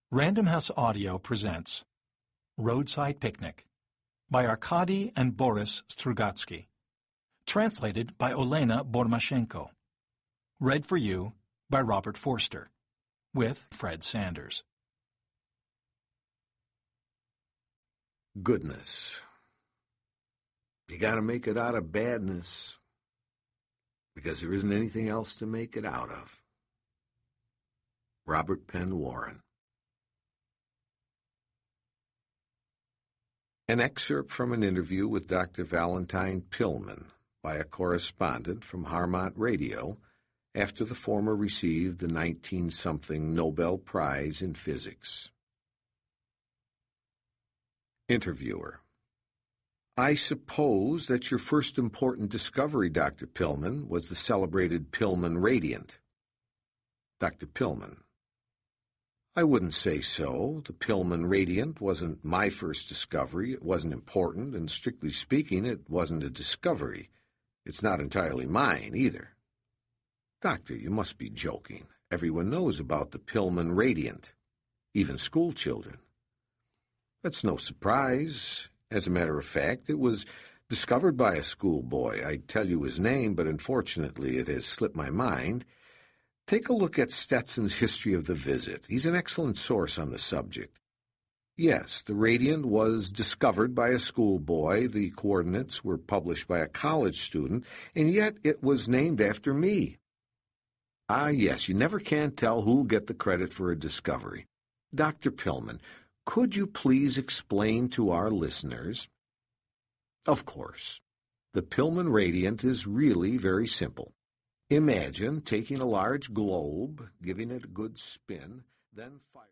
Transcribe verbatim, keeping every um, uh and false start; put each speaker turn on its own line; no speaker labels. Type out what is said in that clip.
Random House Audio presents Roadside Picnic by Arkady and Boris Strugatsky. Translated by Olena Bormashenko. Read for you by Robert Forster. With Fred Sanders.
Goodness. You gotta make it out of badness, because there isn't anything else to make it out of. Robert Penn Warren. An excerpt from an interview with Doctor Valentine Pillman by a correspondent from Harmont Radio after the former received the nineteen-something Nobel Prize in Physics. Interviewer: I suppose that your first important discovery, Doctor Pillman, was the celebrated Pillman radiant. Doctor Pillman: I wouldn't say so. The Pillman radiant wasn't my first discovery. It wasn't important, and strictly speaking, it wasn't a discovery. It's not entirely mine, either. Doctor, you must be joking. Everyone knows about the Pillman radiant, even school children. That's no surprise. As a matter of fact, it was discovered by a schoolboy. I'd tell you his name, but unfortunately it has slipped my mind. Take a look at Stetson's History of the Visit. He's an excellent source on the subject. Yes, the radiant was discovered by a schoolboy, the coordinates were published by a college student, and yet it was named after me. Ah, yes, you never can tell who'll get the credit for a discovery. Doctor Pillman, could you please explain to our listeners? Of course. The Pillman radiant is really very simple. Imagine taking a large globe, giving it a good spin, then fire.